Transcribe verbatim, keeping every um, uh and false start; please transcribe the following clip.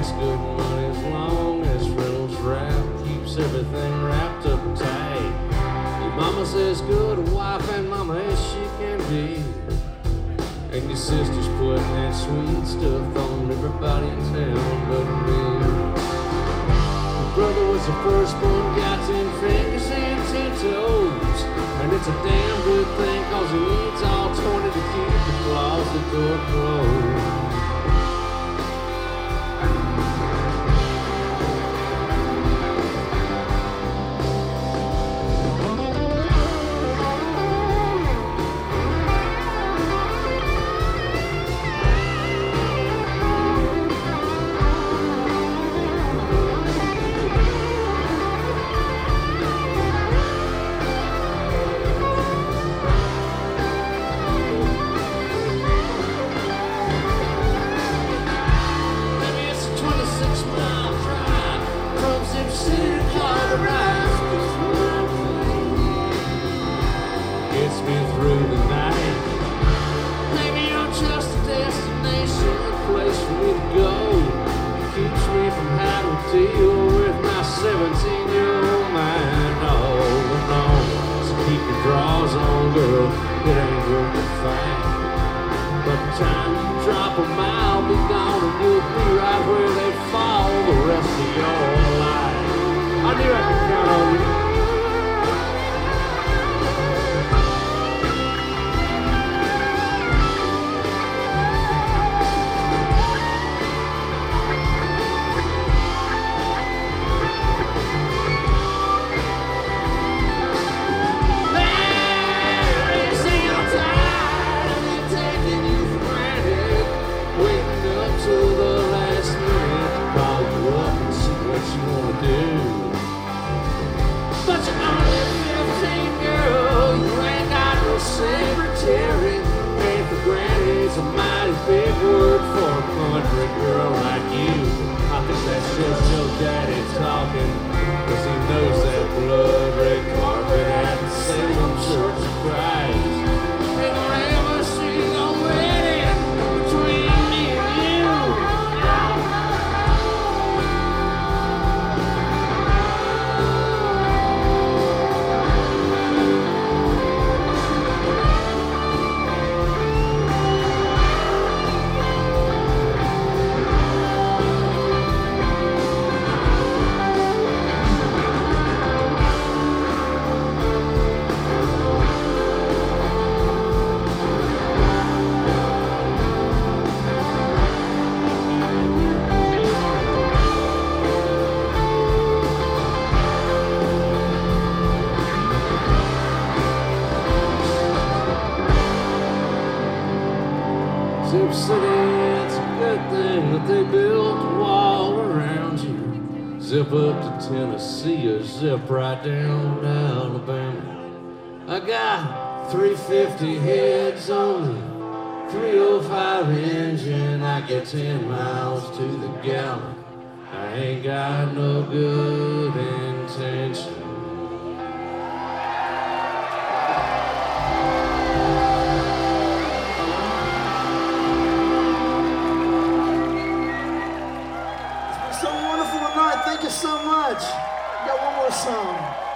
makes good money as long as Reynolds Wrap keeps everything wrapped up tight. Your mama says good a wife and mama as she can be, and your sister's putting that sweet stuff on everybody in town but me. Your brother was the firstborn, got ten fingers and ten toes, and it's a damn good thing cause he needs all twenty to keep the closet door closed. Gets me through the night. Maybe I'm just a destination, a place for me to go. Keeps me from having to deal with my seventeen-year-old mind. Oh, no, so keep your drawers on, girl, it ain't worth the fight. By the time you drop them, I'll be gone, and you'll be right where they fall the rest of your life. I knew I could count on you. But you're only fifteen, girl, you ain't got no secretary. And for granted, a mighty big word for a country girl like you. I think that's just your daddy talking, cause he knows that blood red carpet at the Salem Church of Christ. And there ever see no wedding between me and you. Zip City, it's a good thing that they built a wall around you. Zip up to Tennessee or zip right down to Alabama. I got three fifty heads on the three oh five engine. I get ten miles to the gallon. I ain't got no good intention. So wonderful tonight. Thank you so much. Got one more song.